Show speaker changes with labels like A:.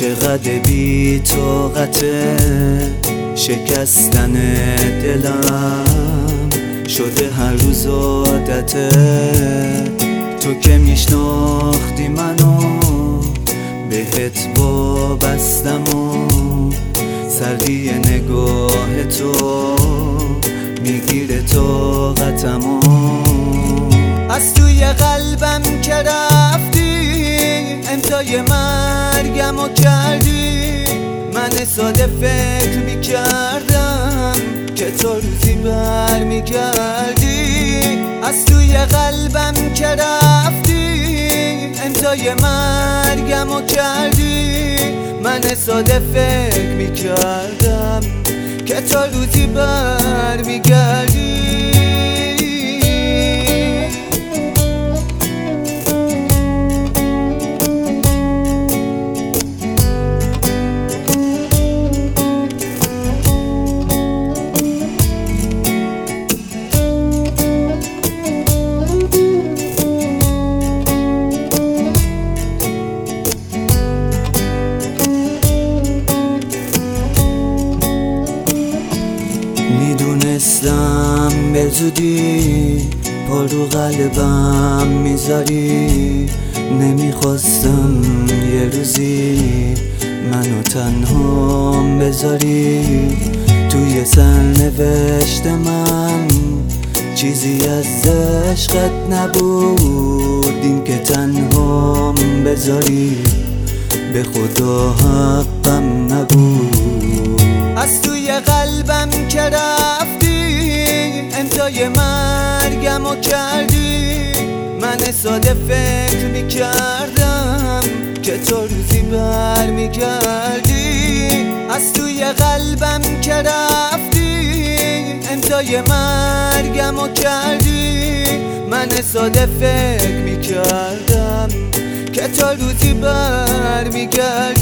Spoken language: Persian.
A: چقدر بی طاقته شکستن دلم شده هر روز عادته. تو که میشناختی منو بهت وابستم و سردی نگاه تو میگیره طاقتمو. از توی قلبم که رفتی امضای مرگمو کردی. من ساده فکر میکردم که تو روزی برمیگردی. از توی قلبم که رفتی امضای مرگمو کردی. من ساده فکر میکردم که تو روزی برمیگردی. میدونستم به زودی پا رو قلبم میذاری. نمیخواستم یه روزی منو تنها بذاری. توی سرنوشت من چیزی از عشقت نبود این که تنها بذاری. به خدا حقم نبود. از توی قلبم که رفتی امضای مرگمو کردی. من ساده فکر میکردم که تو روزی برمیگردی. از توی قلبم که رفتی امضای مرگمو کردی. من ساده فکر میکردم که تو روزی برمیگردی.